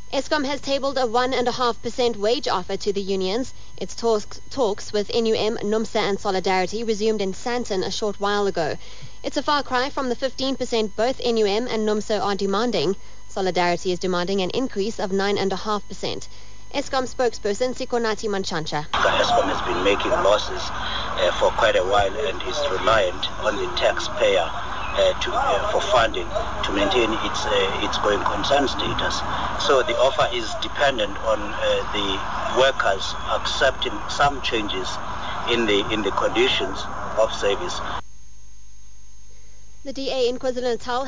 Eskom has tabled a 1.5% wage offer to the unions. Its talks with NUM, NUMSA and Solidarity resumed in Sandton a short while ago. It's a far cry from the 15% both NUM and NUMSA are demanding. Solidarity is demanding an increase of 9.5%. Eskom spokesperson Sikonati Manchancha. Eskom has been making losses for quite a while and is reliant on the taxpayer for funding to maintain its going concern status. So the offer is dependent on the workers accepting some changes in the conditions of service. The DA in KwaZulu-Natal